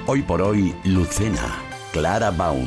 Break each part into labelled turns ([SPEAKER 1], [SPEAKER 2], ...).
[SPEAKER 1] Hoy por hoy, Lucena, Clara Baum.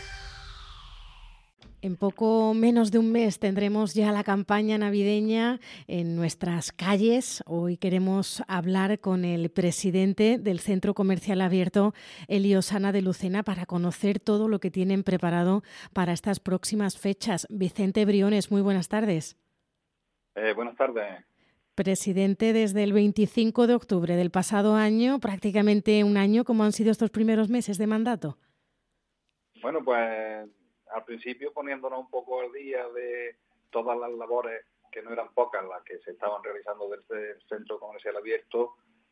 [SPEAKER 2] En poco menos de un mes tendremos ya la campaña navideña en nuestras calles. Hoy queremos hablar con el presidente del Centro Comercial Abierto, Elio Sana de Lucena, para conocer todo lo que tienen preparado para estas próximas fechas. Vicente Briones, muy buenas tardes.
[SPEAKER 3] Buenas tardes.
[SPEAKER 2] Presidente desde el 25 de octubre del pasado año, prácticamente un año. ¿Cómo han sido estos primeros meses de mandato?
[SPEAKER 3] Bueno, pues al principio poniéndonos un poco al día de todas las labores, que no eran pocas las que se estaban realizando desde el Centro Comercial Abierto,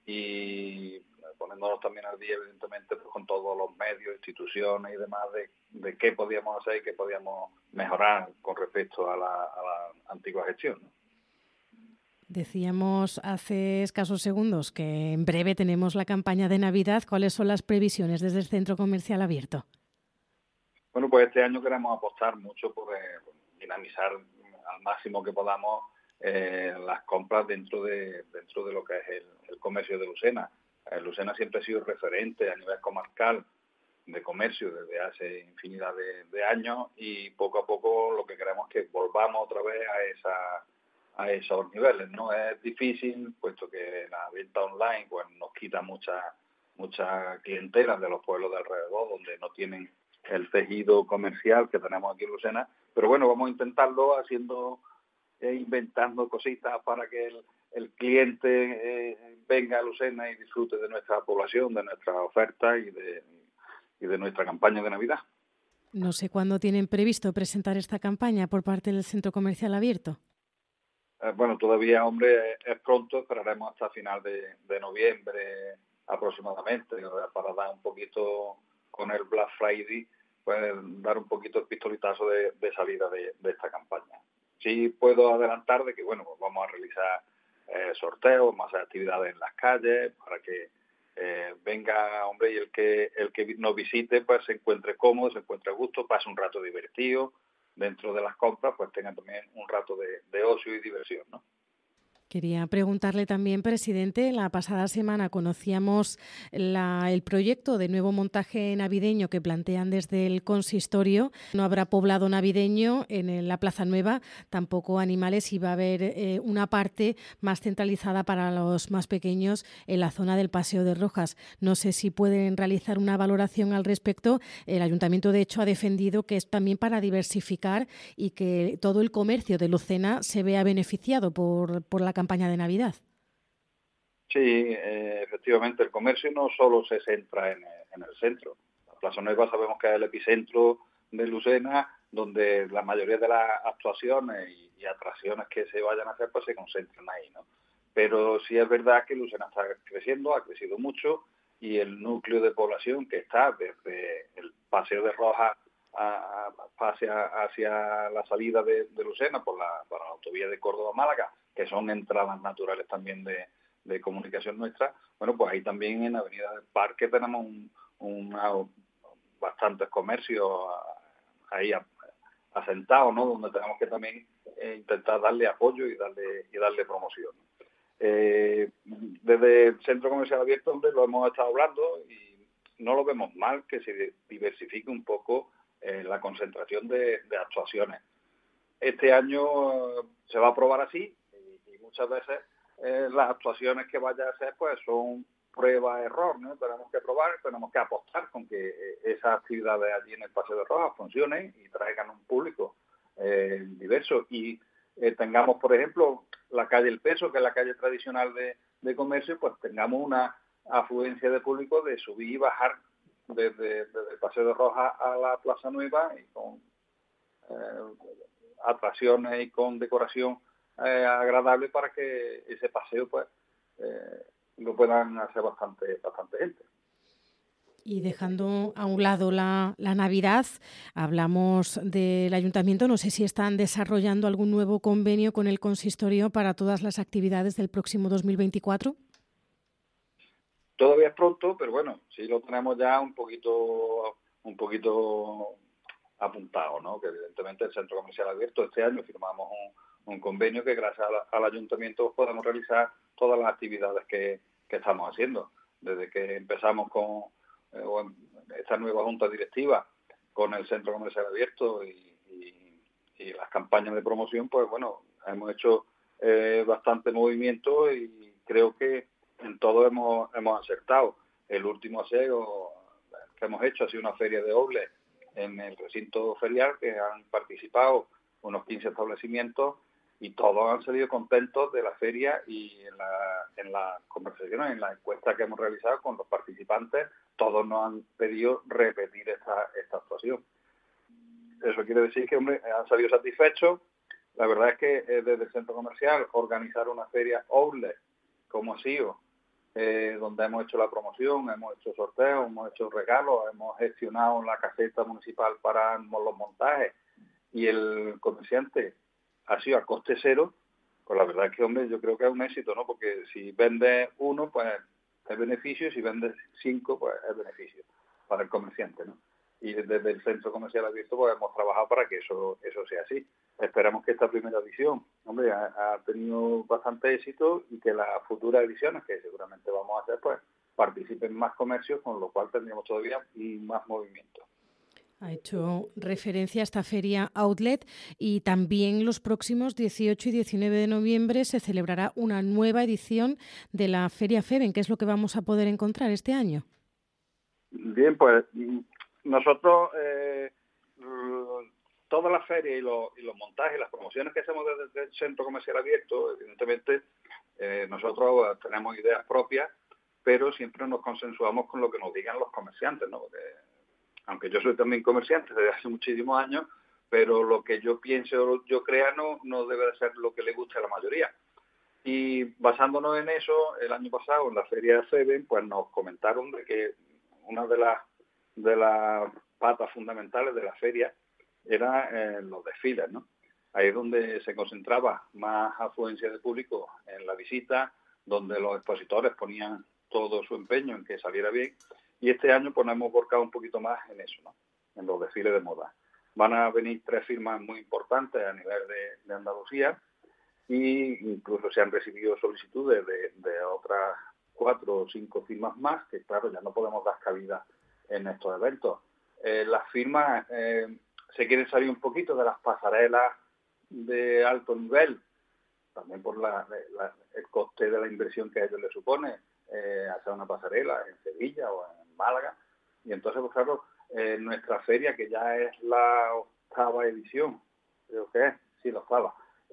[SPEAKER 3] y poniéndonos también al día, evidentemente, pues, con todos los medios, instituciones y demás, de qué podíamos hacer y qué podíamos mejorar con respecto a la antigua gestión, ¿no?
[SPEAKER 2] Decíamos hace escasos segundos que en breve tenemos la campaña de Navidad. ¿Cuáles son las previsiones desde el Centro Comercial Abierto?
[SPEAKER 3] Bueno, pues este año queremos apostar mucho por dinamizar al máximo que podamos las compras dentro de lo que es el comercio de Lucena. Lucena siempre ha sido referente a nivel comarcal de comercio desde hace infinidad de años, y poco a poco lo que queremos es que volvamos otra vez a esos niveles. No es difícil, puesto que la venta online pues nos quita mucha clientela de los pueblos de alrededor, donde no tienen el tejido comercial que tenemos aquí en Lucena, pero bueno, vamos a intentarlo haciendo, inventando cositas para que el cliente venga a Lucena y disfrute de nuestra población, de nuestra oferta y de nuestra campaña de Navidad.
[SPEAKER 2] No sé cuándo tienen previsto presentar esta campaña por parte del Centro Comercial Abierto.
[SPEAKER 3] Bueno, todavía, hombre, es pronto, esperaremos hasta final de noviembre aproximadamente, para dar un poquito con el Black Friday, pues dar un poquito el pistoletazo de salida de esta campaña. Sí puedo adelantar de que, bueno, pues vamos a realizar sorteos, más actividades en las calles, para que venga, hombre, y el que nos visite pues se encuentre cómodo, se encuentre a gusto, pase un rato divertido dentro de las compras, pues tenga también un rato de ocio y diversión, ¿no?
[SPEAKER 2] Quería preguntarle también, presidente, la pasada semana conocíamos el proyecto de nuevo montaje navideño que plantean desde el consistorio. No habrá poblado navideño en la Plaza Nueva, tampoco animales, y va a haber una parte más centralizada para los más pequeños en la zona del Paseo de Rojas. No sé si pueden realizar una valoración al respecto. El Ayuntamiento, de hecho, ha defendido que es también para diversificar y que todo el comercio de Lucena se vea beneficiado por la campaña de Navidad.
[SPEAKER 3] Sí, efectivamente, el comercio no solo se centra en el centro. La Plaza Nueva sabemos que es el epicentro de Lucena, donde la mayoría de las actuaciones y atracciones que se vayan a hacer pues se concentran ahí, ¿no? Pero sí es verdad que Lucena está creciendo, ha crecido mucho, y el núcleo de población que está desde el Paseo de Rojas hacia la salida de Lucena por la autovía de Córdoba-Málaga, que son entradas naturales también de comunicación nuestra. Bueno, pues ahí también en Avenida del Parque tenemos bastantes comercios ahí asentados, ¿no? Donde tenemos que también intentar darle apoyo y darle promoción. Desde el Centro Comercial Abierto, hombre, lo hemos estado hablando y no lo vemos mal que se diversifique un poco la concentración de actuaciones. Este año se va a probar así, y muchas veces las actuaciones que vaya a hacer pues son prueba-error, ¿no? Tenemos que probar, tenemos que apostar con que esas actividades allí en el Paseo de Rojas funcionen y traigan un público diverso, y tengamos, por ejemplo, la calle El Peso, que es la calle tradicional de comercio, pues tengamos una afluencia de público de subir y bajar desde el Paseo de Rojas a la Plaza Nueva, y con atracciones y con decoración agradable, para que ese paseo pues lo puedan hacer bastante gente.
[SPEAKER 2] Y dejando a un lado la Navidad, hablamos del Ayuntamiento. No sé si están desarrollando algún nuevo convenio con el consistorio para todas las actividades del próximo 2024.
[SPEAKER 3] Todavía es pronto, pero bueno, sí lo tenemos ya un poquito apuntado, ¿no? Que evidentemente el Centro Comercial Abierto, este año firmamos un convenio que gracias al Ayuntamiento podemos realizar todas las actividades que estamos haciendo. Desde que empezamos con esta nueva junta directiva con el Centro Comercial Abierto y las campañas de promoción, pues bueno, hemos hecho bastante movimiento y creo que en todo hemos acertado. El último aseo que hemos hecho ha sido una feria de outlets en el recinto ferial, que han participado unos 15 establecimientos y todos han salido contentos de la feria, y en las conversaciones, en la encuesta que hemos realizado con los participantes, todos nos han pedido repetir esta actuación. Eso quiere decir que, hombre, han salido satisfechos. La verdad es que desde el centro comercial organizar una feria outlet, como ha sido, donde hemos hecho la promoción, hemos hecho sorteos, hemos hecho regalos, hemos gestionado la caseta municipal para los montajes, y el comerciante ha sido a coste cero, pues la verdad es que, hombre, yo creo que es un éxito, ¿no? Porque si vendes uno, pues es beneficio, y si vendes 5, pues es beneficio para el comerciante, ¿no? Y desde el Centro Comercial Abierto pues hemos trabajado para que eso sea así. Esperamos que esta primera edición, hombre, ha tenido bastante éxito, y que las futuras ediciones, que seguramente vamos a hacer, pues participen más comercios, con lo cual tendremos todavía más movimiento.
[SPEAKER 2] Ha hecho referencia a esta feria outlet, y también los próximos 18 y 19 de noviembre se celebrará una nueva edición de la Feria FEBEN. ¿Qué es lo que vamos a poder encontrar este año?
[SPEAKER 3] Bien, pues nosotros todas las ferias y los montajes, las promociones que hacemos desde el Centro Comercial Abierto, evidentemente nosotros tenemos ideas propias, pero siempre nos consensuamos con lo que nos digan los comerciantes, ¿no? Porque, aunque yo soy también comerciante desde hace muchísimos años, pero lo que yo piense o yo crea no debe de ser lo que le guste a la mayoría. Y basándonos en eso, el año pasado en la feria FEBEN, pues nos comentaron de que una de las patas fundamentales de la feria era los desfiles, ¿no? Ahí es donde se concentraba más afluencia de público en la visita, donde los expositores ponían todo su empeño en que saliera bien, y este año pues nos hemos volcado un poquito más en eso, ¿no? En los desfiles de moda. Van a venir 3 firmas muy importantes a nivel de Andalucía, y incluso se han recibido solicitudes de otras 4 o 5 firmas más, que claro, ya no podemos dar cabida en estos eventos. Las firmas se quieren salir un poquito de las pasarelas de alto nivel, también por el coste de la inversión que a ellos les supone hacer una pasarela en Sevilla o en Málaga, y entonces, pues claro, nuestra feria, que ya es la 8ª edición, creo que es, sí, la 8ª,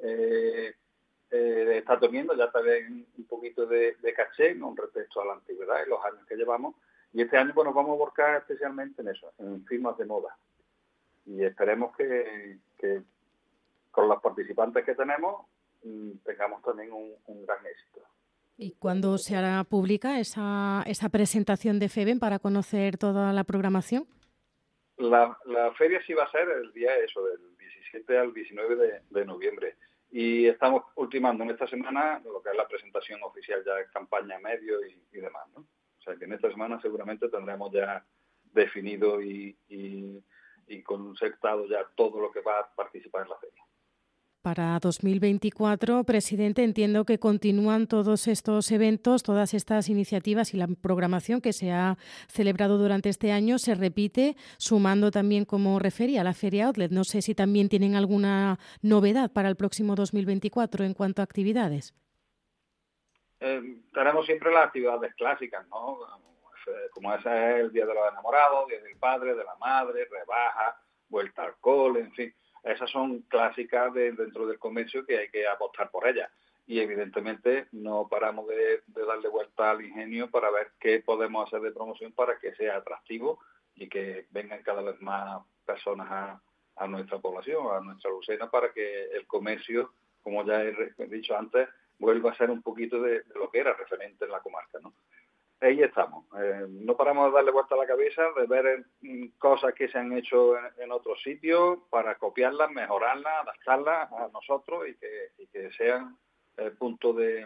[SPEAKER 3] está teniendo ya también un poquito de caché con respecto a la antigüedad y los años que llevamos, y este año pues nos vamos a volcar especialmente en eso, en firmas de moda, y esperemos que con los participantes que tenemos tengamos también un gran éxito.
[SPEAKER 2] ¿Y cuándo se hará pública esa presentación de FEBEN para conocer toda la programación?
[SPEAKER 3] La feria sí va a ser el día del 17 al 19 de noviembre. Y estamos ultimando en esta semana lo que es la presentación oficial ya de campaña, medios y demás, ¿no? O sea que en esta semana seguramente tendremos ya definido y concertado ya todo lo que va a participar en la feria.
[SPEAKER 2] Para 2024, presidente, entiendo que continúan todos estos eventos, todas estas iniciativas, y la programación que se ha celebrado durante este año se repite, sumando también, como refería, a la Feria Outlet. No sé si también tienen alguna novedad para el próximo 2024 en cuanto a actividades.
[SPEAKER 3] Tenemos siempre las actividades clásicas, ¿no? Como ese es el Día de los Enamorados, Día del Padre, de la Madre, rebaja, vuelta al cole, en fin. Esas son clásicas dentro del comercio, que hay que apostar por ellas. Y evidentemente no paramos de darle vuelta al ingenio para ver qué podemos hacer de promoción para que sea atractivo y que vengan cada vez más personas a nuestra población, a nuestra Lucena, para que el comercio, como ya he dicho antes, vuelva a ser un poquito de lo que era referente en la comarca, ¿no? Ahí estamos. No paramos de darle vuelta a la cabeza, de ver cosas que se han hecho en otros sitios para copiarlas, mejorarlas, adaptarlas a nosotros y que sean punto de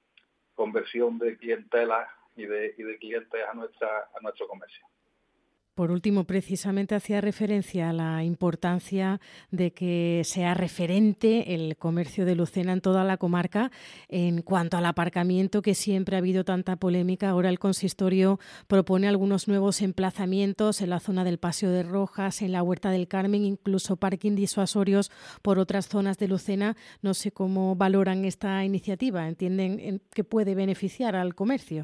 [SPEAKER 3] conversión de clientela y de clientes a nuestro comercio.
[SPEAKER 2] Por último, precisamente hacía referencia a la importancia de que sea referente el comercio de Lucena en toda la comarca. En cuanto al aparcamiento, que siempre ha habido tanta polémica, ahora el consistorio propone algunos nuevos emplazamientos en la zona del Paseo de Rojas, en la Huerta del Carmen, incluso parking disuasorios por otras zonas de Lucena. No sé cómo valoran esta iniciativa. ¿Entienden que puede beneficiar al comercio?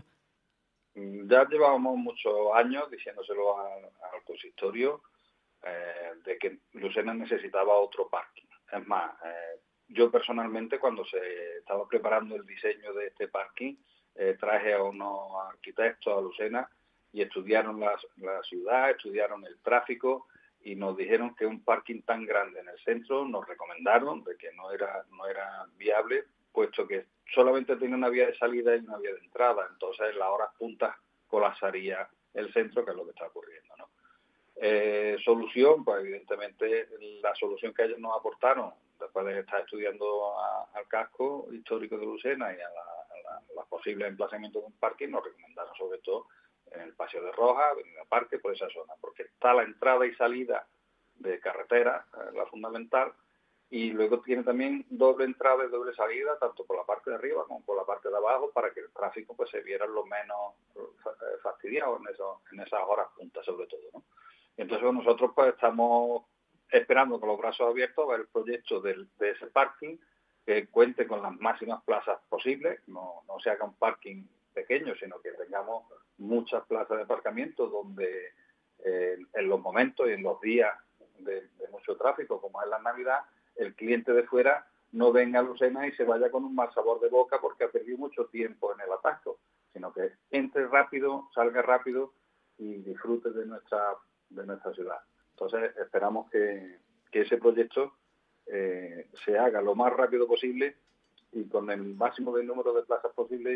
[SPEAKER 3] Ya llevábamos muchos años diciéndoselo al consistorio de que Lucena necesitaba otro parking. Es más, yo personalmente, cuando se estaba preparando el diseño de este parking, traje a unos arquitectos a Lucena y estudiaron la ciudad, estudiaron el tráfico y nos dijeron que un parking tan grande en el centro, nos recomendaron de que no era viable, puesto que solamente tiene una vía de salida y una vía de entrada, entonces en las horas puntas colapsaría el centro, que es lo que está ocurriendo, ¿no? Solución, pues evidentemente la solución que ellos nos aportaron, después de estar estudiando al casco histórico de Lucena y a los posibles emplazamientos de un parque, nos recomendaron sobre todo en el Paseo de Rojas, Avenida Parque, por esa zona, porque está la entrada y salida de carretera, la fundamental, y luego tiene también doble entrada y doble salida, tanto por la parte de arriba como por la parte de abajo, para que el tráfico pues se viera lo menos fastidiado en esas horas puntas sobre todo, ¿no? Entonces nosotros pues estamos esperando con los brazos abiertos a ver el proyecto de ese parking, que cuente con las máximas plazas posibles, no se haga un parking pequeño, sino que tengamos muchas plazas de aparcamiento donde en los momentos y en los días de mucho tráfico, como es la Navidad, el cliente de fuera no venga a Lucena y se vaya con un mal sabor de boca porque ha perdido mucho tiempo en el atasco, sino que entre rápido, salga rápido y disfrute de nuestra ciudad. Entonces esperamos que ese proyecto se haga lo más rápido posible y con el máximo de número de plazas posible,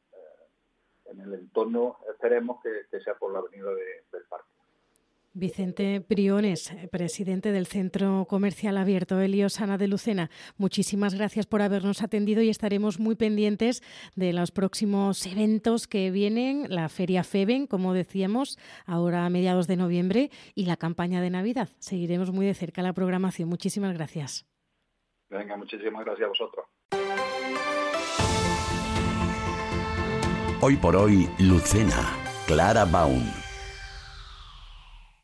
[SPEAKER 3] y en el entorno esperemos que sea por la avenida del parque.
[SPEAKER 2] Vicente Briones, presidente del Centro Comercial Abierto Helios-Ana de Lucena, muchísimas gracias por habernos atendido y estaremos muy pendientes de los próximos eventos que vienen, la Feria FEBEN, como decíamos, ahora a mediados de noviembre, y la campaña de Navidad. Seguiremos muy de cerca la programación. Muchísimas gracias.
[SPEAKER 3] Venga, muchísimas gracias a vosotros.
[SPEAKER 1] Hoy por hoy, Lucena, Clara Baun.